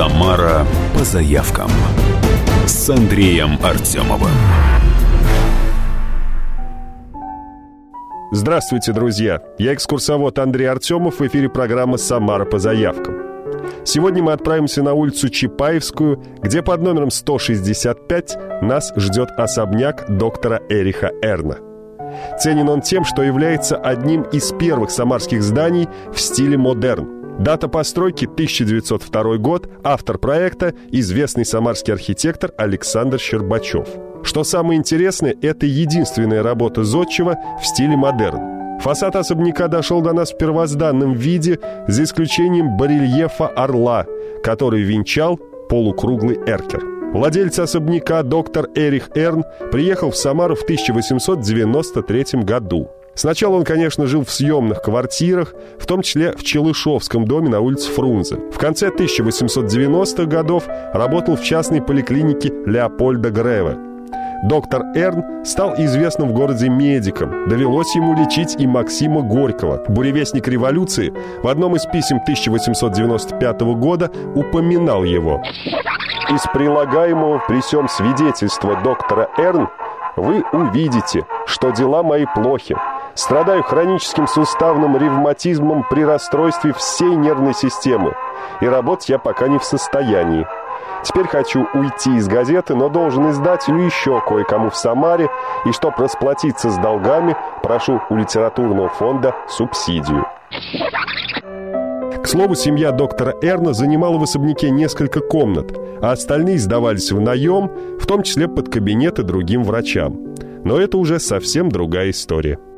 Самара по заявкам с Андреем Артемовым. Здравствуйте, друзья! Я экскурсовод Андрей Артемов, в эфире программа «Самара по заявкам». Сегодня мы отправимся на улицу Чапаевскую, где под номером 165 нас ждет особняк доктора Эриха Эрна. Ценен он тем, что является одним из первых самарских зданий в стиле модерн. Дата постройки 1902 год, автор проекта – известный самарский архитектор Александр Щербачев. Что самое интересное, это единственная работа зодчего в стиле модерн. Фасад особняка дошел до нас в первозданном виде, за исключением барельефа орла, который венчал полукруглый эркер. Владелец особняка доктор Эрих Эрн приехал в Самару в 1893 году. Сначала он, конечно, жил в съемных квартирах, в том числе в Челышевском доме на улице Фрунзе. В конце 1890-х годов работал в частной поликлинике Леопольда Греве. Доктор Эрн стал известным в городе медиком. Довелось ему лечить и Максима Горького. Буревестник революции в одном из писем 1895 года упоминал его. Из прилагаемого при сём свидетельства доктора Эрн вы увидите, что дела мои плохи. Страдаю хроническим суставным ревматизмом при расстройстве всей нервной системы, и работать я пока не в состоянии. Теперь хочу уйти из газеты, но должен издателю еще кое-кому в Самаре, и чтоб расплатиться с долгами, прошу у литературного фонда субсидию. К слову, семья доктора Эрна занимала в особняке несколько комнат, а остальные сдавались в наем, в том числе под кабинеты другим врачам. Но это уже совсем другая история.